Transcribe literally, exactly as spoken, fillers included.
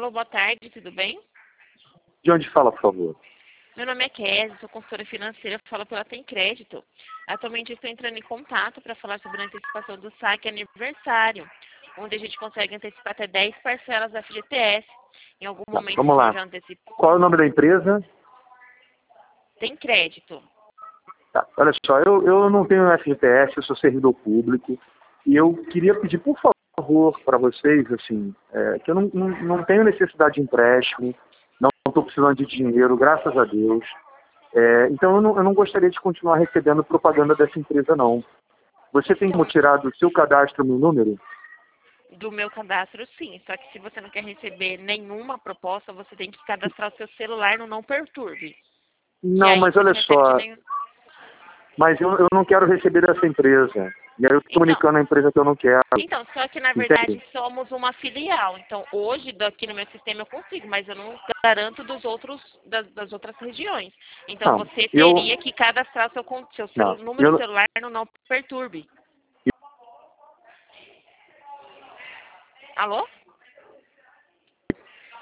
Alô, boa tarde, tudo bem? De onde fala, por favor? Meu nome é Kézia, sou consultora financeira, falo pela Tem Crédito. Atualmente estou entrando em contato para falar sobre a antecipação do saque aniversário, onde a gente consegue antecipar até dez parcelas da F G T S. Em algum Tá, momento vamos o senhor lá. já antecipou? Qual é o nome da empresa? Tem Crédito. Tá, olha só, eu, eu não tenho F G T S, eu sou servidor público, e eu queria pedir, por favor, para vocês, assim, é, que eu não, não, não tenho necessidade de empréstimo, não estou precisando de dinheiro, graças a Deus. É, então eu não, eu não gostaria de continuar recebendo propaganda dessa empresa, não. Você tem como tirar do seu cadastro meu número? Do meu cadastro, sim. Só que se você não quer receber nenhuma proposta, você tem que cadastrar o seu celular no Não Perturbe. Que Não, aí mas você olha não recebe de só, nenhum... mas eu, eu não quero receber dessa empresa. E aí eu estou Então, comunicando a empresa que eu não quero. Então, só que na verdade Entende? somos uma filial. Então, hoje daqui no meu sistema eu consigo, mas eu não garanto dos outros das, das outras regiões. Então, Não, você eu... teria que cadastrar seu, con- seu celu- Não, número de eu, celular no Não Perturbe. Alô?